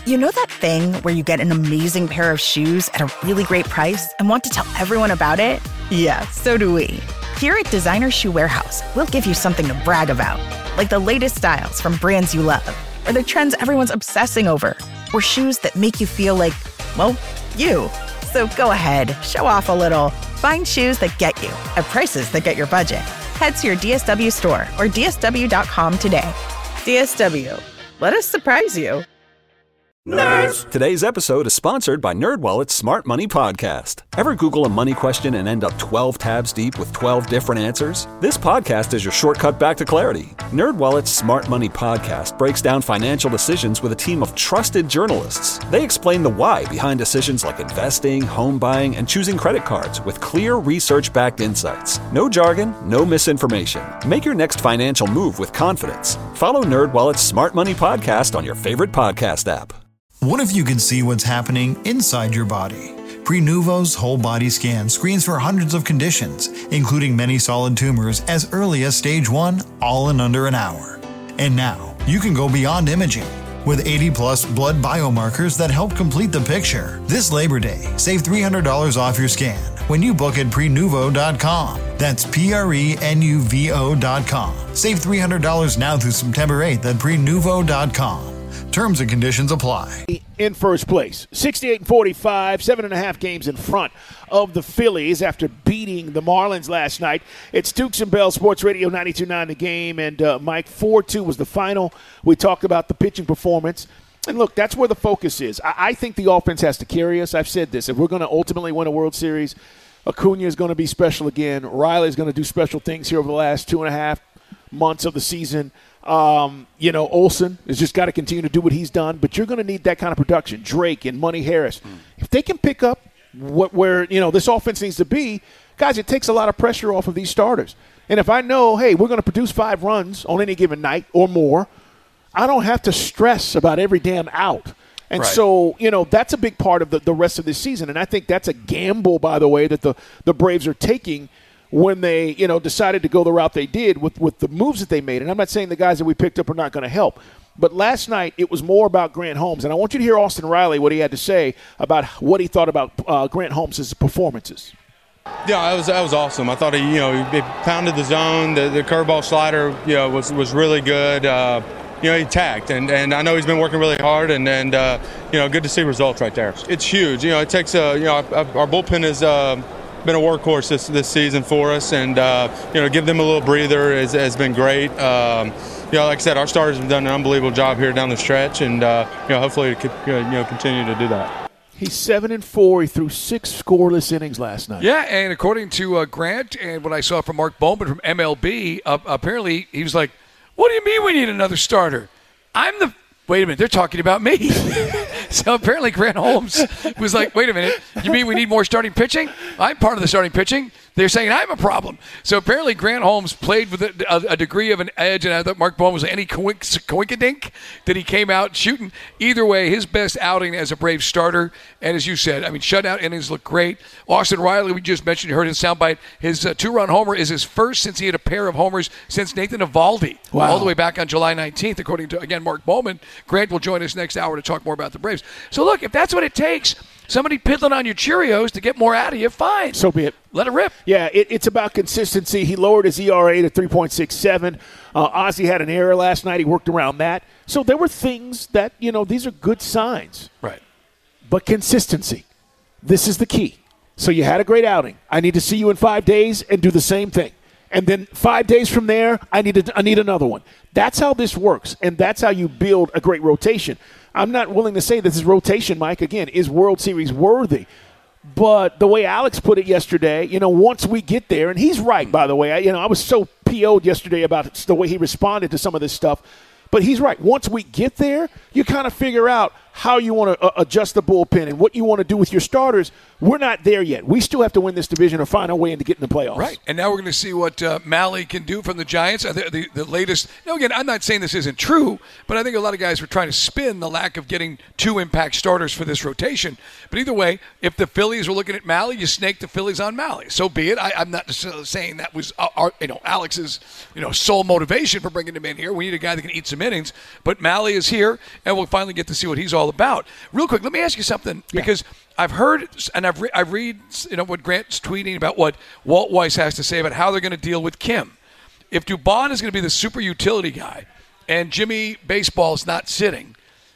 You know that thing where you get an amazing pair of shoes at a really great price and want to tell everyone about it? Yeah, so do we. Here at Designer Shoe Warehouse, we'll give you something to brag about, like the latest styles from brands you love, or the trends everyone's obsessing over, or shoes that make you feel like, well, you. So go ahead, show off a little. Find shoes that get you at prices that get your budget. Head to your DSW store or DSW.com today. DSW, let us surprise you. Nerds! Today's episode is sponsored by NerdWallet's Smart Money Podcast. Ever Google a money question and end up 12 tabs deep with 12 different answers? This podcast is your shortcut back to clarity. NerdWallet's Smart Money Podcast breaks down financial decisions with a team of trusted journalists. They explain the why behind decisions like investing, home buying, and choosing credit cards with clear research-backed insights. No jargon, no misinformation. Make your next financial move with confidence. Follow NerdWallet's Smart Money Podcast on your favorite podcast app. What if you could see what's happening inside your body? Prenuvo's whole body scan screens for hundreds of conditions, including many solid tumors as early as stage 1, all in under an hour. And now, you can go beyond imaging. With 80-plus blood biomarkers that help complete the picture. This Labor Day, save $300 off your scan when you book at Prenuvo.com. That's Prenuvo.com. Save $300 now through September 8th at Prenuvo.com. Terms and conditions apply. In first place, 68-45, 7.5 games in front of the Phillies after beating the Marlins last night. It's Dukes and Bell Sports Radio 92.9 The Game, and Mike, 4-2 was the final. We talked about the pitching performance. And look, that's where the focus is. I think the offense has to carry us. I've said this. If we're going to ultimately win a World Series, Acuna is going to be special again. Riley is going to do special things here over the last 2.5 months of the season. Olsen has just got to continue to do what he's done, but you're going to need that kind of production. Drake and Money Harris. If they can pick up where this offense needs to be, guys, it takes a lot of pressure off of these starters. And if I know, hey, we're going to produce 5 runs on any given night or more, I don't have to stress about every damn out. And right. So, that's a big part of the rest of this season. And I think that's a gamble, by the way, that the Braves are taking when they, decided to go the route they did with the moves that they made. And I'm not saying the guys that we picked up are not going to help. But last night, it was more about Grant Holmes. And I want you to hear Austin Riley, what he had to say about what he thought about Grant Holmes' performances. Yeah, that was awesome. I thought he pounded the zone. The curveball slider, was really good. He tagged, and I know he's been working really hard, and good to see results right there. It's huge. It takes our bullpen is been a workhorse this season for us, and give them a little breather has been great. Like I said, our starters have done an unbelievable job here down the stretch, and hopefully continue to do that. He's 7-4. He threw 6 scoreless innings last night. Yeah, and according to Grant and what I saw from Mark Bowman from MLB, apparently he was like, "What do you mean we need another starter? Wait a minute, they're talking about me." So apparently Grant Holmes was like, wait a minute, you mean we need more starting pitching? I'm part of the starting pitching. They're saying I'm a problem. So apparently Grant Holmes played with a degree of an edge, and I thought Mark Bowman was any coinkadink that he came out shooting. Either way, his best outing as a Braves starter, and as you said, shutout innings look great. Austin Riley, we just mentioned, you heard his soundbite. His 2-run homer is his first since he had a pair of homers since Nathan Eovaldi, all the way back on July 19th, according to, again, Mark Bowman. Grant will join us next hour to talk more about the Braves. So look, if that's what it takes, somebody piddling on your Cheerios to get more out of you, fine. So be it. Let it rip. Yeah, it's about consistency. He lowered his ERA to 3.67. Ozzie had an error last night. He worked around that. So there were things that, these are good signs. Right. But consistency, this is the key. So you had a great outing. I need to see you in 5 days and do the same thing. And then 5 days from there, I need another one. That's how this works, and that's how you build a great rotation. I'm not willing to say this rotation, Mike, again, is World Series worthy. But the way Alex put it yesterday, once we get there, and he's right, by the way. I was so PO'd yesterday about the way he responded to some of this stuff. But he's right. Once we get there, you kind of figure out how you want to adjust the bullpen and what you want to do with your starters. We're not there yet. We still have to win this division or find our way into getting the playoffs. Right. And now we're going to see what Mahle can do from the Giants. The latest. Again, I'm not saying this isn't true, but I think a lot of guys were trying to spin the lack of getting 2 impact starters for this rotation. But either way, if the Phillies were looking at Mahle, you snake the Phillies on Mahle. So be it. I'm not saying that was Alex's sole motivation for bringing him in here. We need a guy that can eat some innings. But Mahle is here, and we'll finally get to see what he's all about. about. Real quick, let me ask you something, because I've heard and I've read what Grant's tweeting about what Walt Weiss has to say about how they're going to deal with Kim. If Dubon is going to be the super utility guy and Jimmy Baseball is not sitting,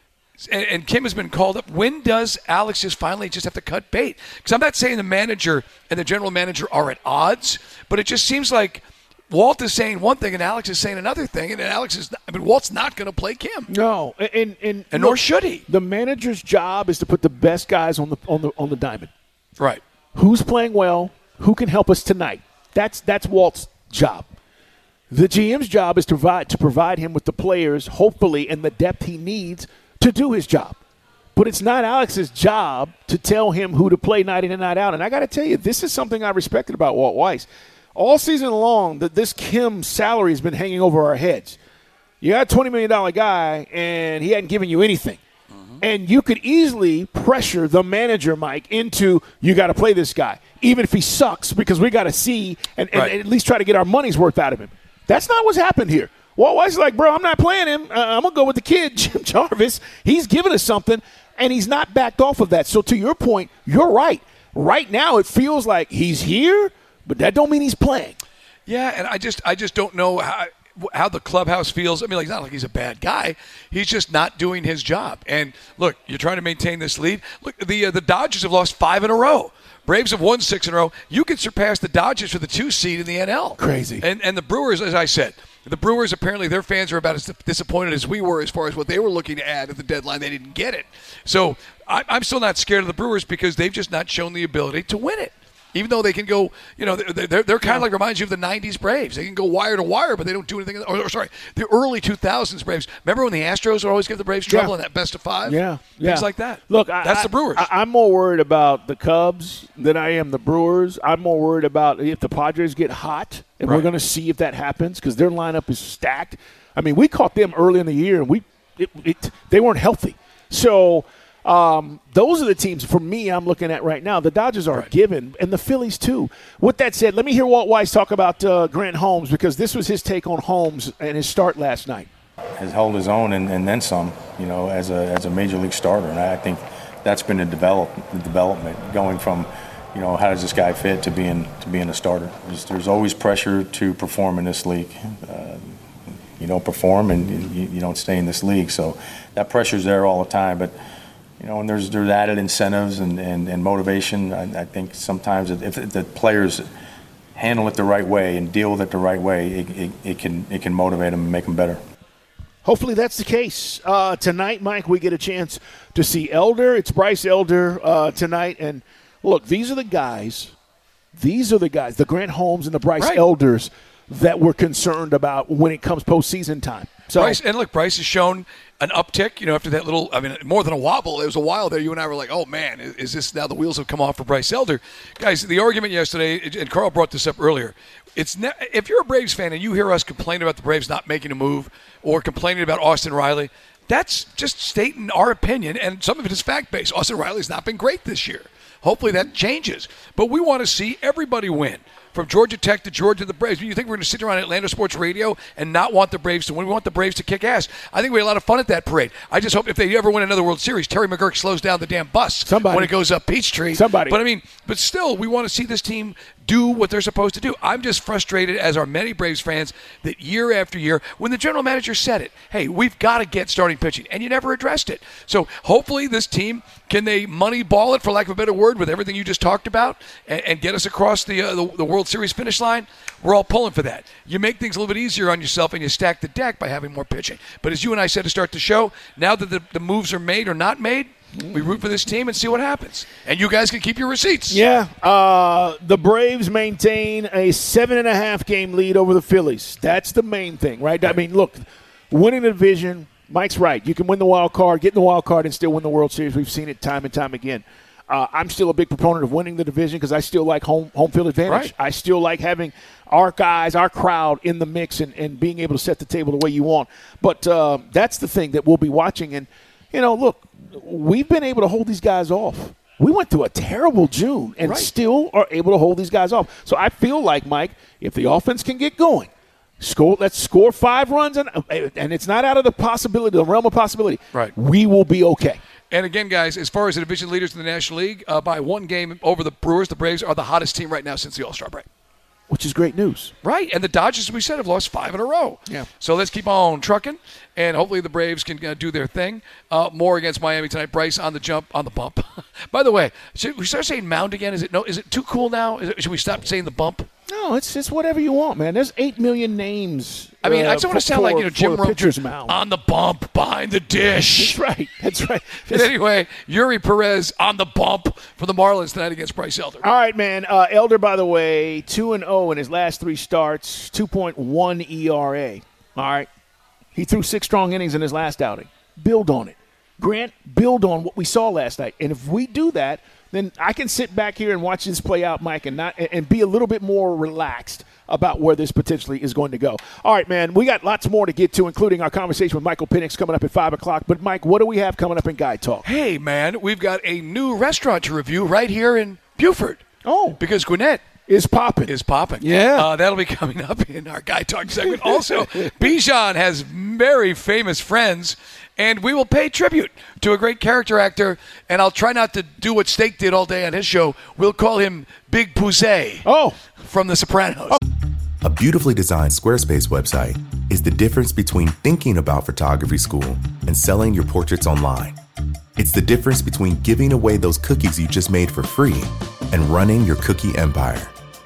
and Kim has been called up, when does Alex just finally have to cut bait? Because I'm not saying the manager and the general manager are at odds, but it just seems like Walt is saying one thing and Alex is saying another thing, and Walt's not going to play Kim. No, and look, nor should he. The manager's job is to put the best guys on the diamond. Right. Who's playing well? Who can help us tonight? That's Walt's job. The GM's job is to provide him with the players, hopefully, and the depth he needs to do his job. But it's not Alex's job to tell him who to play night in and night out. And I got to tell you, this is something I respected about Walt Weiss. All season long, this Kim salary has been hanging over our heads. You got a $20 million guy, and he hadn't given you anything. Mm-hmm. And you could easily pressure the manager, Mike, into you got to play this guy, even if he sucks, because we got to see and at least try to get our money's worth out of him. That's not what's happened here. Walt Weiss is like, bro, I'm not playing him. I'm going to go with the kid, Jim Jarvis. He's giving us something, and he's not backed off of that. So to your point, you're right. Right now it feels like he's here, but that don't mean he's playing. Yeah, and I just don't know how the clubhouse feels. I mean, it's not like he's a bad guy. He's just not doing his job. And, look, you're trying to maintain this lead. Look, the Dodgers have lost 5 in a row. Braves have won 6 in a row. You could surpass the Dodgers for the 2 seed in the NL. Crazy. And the Brewers, as I said, the Brewers, apparently their fans are about as disappointed as we were as far as what they were looking to add at the deadline. They didn't get it. So I'm still not scared of the Brewers because they've just not shown the ability to win it. Even though they can go, they're kind of like reminds you of the 90s Braves. They can go wire to wire, but they don't do anything. The early 2000s Braves. Remember when the Astros would always give the Braves trouble in that best of 5? Yeah. Things like that. Look, that's the Brewers. I'm more worried about the Cubs than I am the Brewers. I'm more worried about if the Padres get hot, and we're going to see if that happens because their lineup is stacked. I mean, we caught them early in the year, and they weren't healthy. So those are the teams, for me, I'm looking at right now. The Dodgers are a given, and the Phillies too. With that said, let me hear Walt Weiss talk about Grant Holmes, because this was his take on Holmes and his start last night. Has held his own and then some, as a major league starter. And I think that's been the development going from, how does this guy fit to being a starter. There's always pressure to perform in this league. You don't perform and you don't stay in this league. So that pressure's there all the time. But and there's added incentives and motivation. I think sometimes if the players handle it the right way and deal with it the right way, it can motivate them and make them better. Hopefully that's the case. Tonight, Mike, we get a chance to see Elder. It's Bryce Elder tonight. And, look, these are the guys, the Grant Holmes and the Bryce Elders that we're concerned about when it comes postseason time. So, Bryce has shown an uptick, after that little, more than a wobble. It was a while there. You and I were like, oh, man, is this now the wheels have come off for Bryce Elder? Guys, the argument yesterday, and Carl brought this up earlier, if you're a Braves fan and you hear us complain about the Braves not making a move or complaining about Austin Riley, that's just stating our opinion, and some of it is fact-based. Austin Riley's not been great this year. Hopefully that changes. But we want to see everybody win. From Georgia Tech to Georgia to the Braves. You think we're going to sit around Atlanta Sports Radio and not want the Braves to win? We want the Braves to kick ass. I think we had a lot of fun at that parade. I just hope if they ever win another World Series, Terry McGurk slows down the damn bus when it goes up Peachtree. But still, we want to see this team do what they're supposed to do. I'm just frustrated, as are many Braves fans, that year after year, when the general manager said it, hey, we've got to get starting pitching, and you never addressed it. So hopefully this team, can they money ball it, for lack of a better word, with everything you just talked about, and get us across the World Series finish line? We're all pulling for that. You make things a little bit easier on yourself, and you stack the deck by having more pitching. But as you and I said to start the show, now that the moves are made or not made, we root for this team and see what happens. And you guys can keep your receipts. Yeah. The Braves maintain a 7.5 game lead over the Phillies. That's the main thing, right? I mean, look, winning the division, Mike's right. You can win the wild card, get in the wild card, and still win the World Series. We've seen it time and time again. I'm still a big proponent of winning the division because I still like home field advantage. Right. I still like having our guys, our crowd in the mix and being able to set the table the way you want. But that's the thing that we'll be watching. And, look, we've been able to hold these guys off. We went through a terrible June and still are able to hold these guys off. So I feel like, Mike, if the offense can get going, let's score 5 runs, and it's not out of the realm of possibility. Right. We will be okay. And again, guys, as far as the division leaders in the National League, by one game over the Brewers, the Braves are the hottest team right now since the All-Star break. Which is great news. Right, and the Dodgers, as we said, have lost 5 in a row. Yeah. So let's keep on trucking, and hopefully the Braves can do their thing. More against Miami tonight. Bryce on the bump. By the way, should we start saying mound again? Is it too cool now? Should we stop saying the bump? No, it's just whatever you want, man. There's 8 million names. I mean, I just want to sound like Jim Rome on the bump behind the dish. That's right. But anyway, Yuri Perez on the bump for the Marlins tonight against Bryce Elder. All right, man. Elder, by the way, 2-0 in his last 3 starts, 2.1 ERA. All right. He threw 6 strong innings in his last outing. Build on it. Grant, build on what we saw last night. And if we do that, then I can sit back here and watch this play out, Mike, and be a little bit more relaxed about where this potentially is going to go. All right, man, we got lots more to get to, including our conversation with Michael Penix coming up at 5 o'clock. But, Mike, what do we have coming up in Guy Talk? Hey, man, we've got a new restaurant to review right here in Buford. Oh. Because Gwinnett is popping. Yeah. That'll be coming up in our Guy Talk segment. Also, Bijan has very famous friends, and we will pay tribute to a great character actor, and I'll try not to do what Steak did all day on his show. We'll call him Big Poussey from The Sopranos. A beautifully designed Squarespace website is the difference between thinking about photography school and selling your portraits online. It's the difference between giving away those cookies you just made for free and running your cookie empire.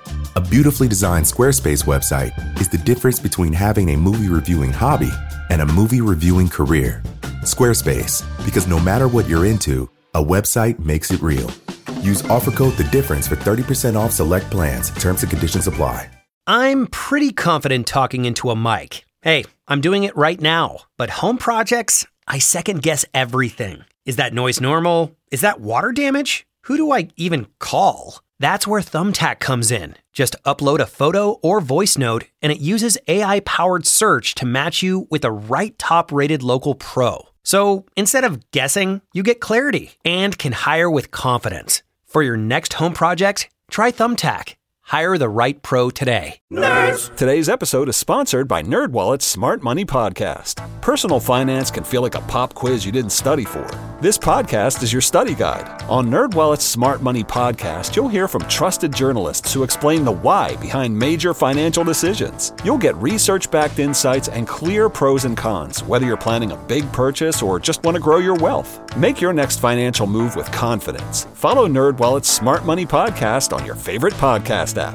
A beautifully designed Squarespace website is the difference between having a movie reviewing hobby and a movie reviewing career. Squarespace, because no matter what you're into, a website makes it real. Use offer code The Difference for 30% off select plans. Terms and conditions apply. I'm pretty confident talking into a mic. Hey, I'm doing it right now. But home projects, I second guess everything. Is that noise normal? Is that water damage? Who do I even call? That's where Thumbtack comes in. Just upload a photo or voice note, and it uses AI-powered search to match you with the right top-rated local pro. So instead of guessing, you get clarity and can hire with confidence. For your next home project, try Thumbtack. Hire the right pro today. Nerds! Today's episode is sponsored by NerdWallet's Smart Money Podcast. Personal finance can feel like a pop quiz you didn't study for. This podcast is your study guide. On NerdWallet's Smart Money Podcast, you'll hear from trusted journalists who explain the why behind major financial decisions. You'll get research-backed insights and clear pros and cons, whether you're planning a big purchase or just want to grow your wealth. Make your next financial move with confidence. Follow NerdWallet's Smart Money Podcast on your favorite podcast app.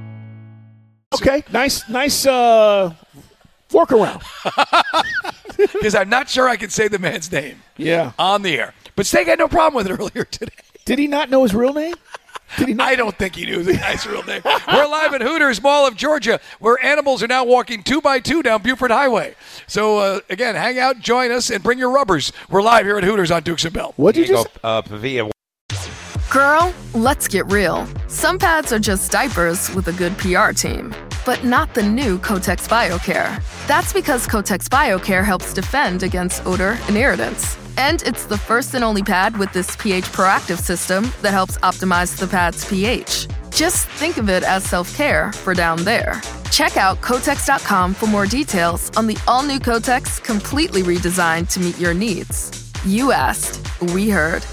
Okay, nice workaround. Because I'm not sure I can say the man's name on the air. But Steak had no problem with it earlier today. Did he not know his real name? I don't think he knew the guy's real name. We're live at Hooters Mall of Georgia, where animals are now walking 2 by 2 down Buford Highway. So, again, hang out, join us, and bring your rubbers. We're live here at Hooters on Dukes and Bell. What'd you just... Pavia. Girl, let's get real. Some pads are just diapers with a good PR team. But not the new Kotex BioCare. That's because Kotex BioCare helps defend against odor and irritants. And it's the first and only pad with this pH proactive system that helps optimize the pad's pH. Just think of it as self-care for down there. Check out Kotex.com for more details on the all-new Kotex, completely redesigned to meet your needs. You asked, we heard.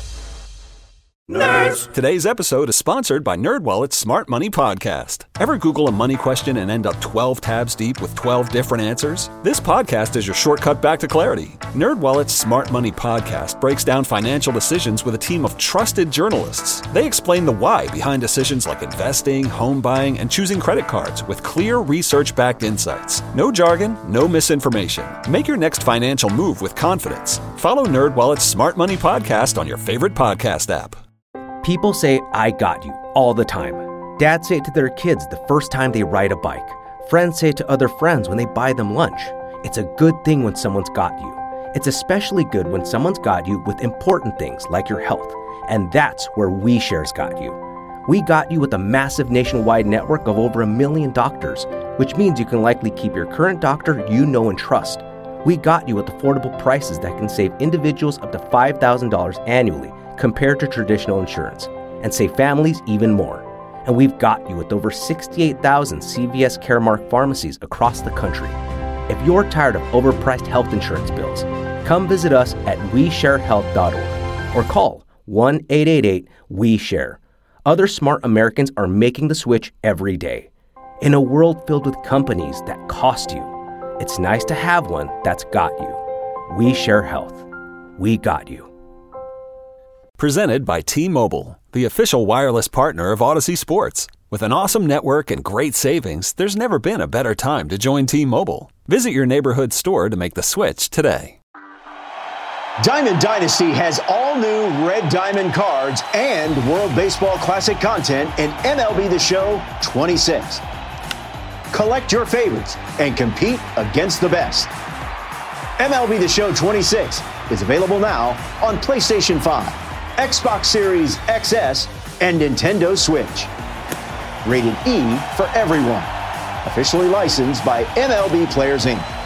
Nerds! Today's episode is sponsored by NerdWallet's Smart Money Podcast. Ever Google a money question and end up 12 tabs deep with 12 different answers? This podcast is your shortcut back to clarity. NerdWallet's Smart Money Podcast breaks down financial decisions with a team of trusted journalists. They explain the why behind decisions like investing, home buying, and choosing credit cards with clear research-backed insights. No jargon, no misinformation. Make your next financial move with confidence. Follow NerdWallet's Smart Money Podcast on your favorite podcast app. People say, I got you, all the time. Dads say it to their kids the first time they ride a bike. Friends say it to other friends when they buy them lunch. It's a good thing when someone's got you. It's especially good when someone's got you with important things like your health. And that's where WeShare's got you. We got you with a massive nationwide network of over 1 million doctors, which means you can likely keep your current doctor you know and trust. We got you with affordable prices that can save individuals up to $5,000 annually compared to traditional insurance, and save families even more. And we've got you with over 68,000 CVS Caremark pharmacies across the country. If you're tired of overpriced health insurance bills, come visit us at WeShareHealth.org. or call 1-888-WE-SHARE. Other smart Americans are making the switch every day. In a world filled with companies that cost you, it's nice to have one that's got you. We Share Health. We got you. Presented by T-Mobile, the official wireless partner of Odyssey Sports. With an awesome network and great savings, there's never been a better time to join T-Mobile. Visit your neighborhood store to make the switch today. Diamond Dynasty has all new Red Diamond cards and World Baseball Classic content in MLB The Show 26. Collect your favorites and compete against the best. MLB The Show 26 is available now on PlayStation 5, Xbox Series XS, and Nintendo Switch. Rated E for everyone. Officially licensed by MLB Players Inc.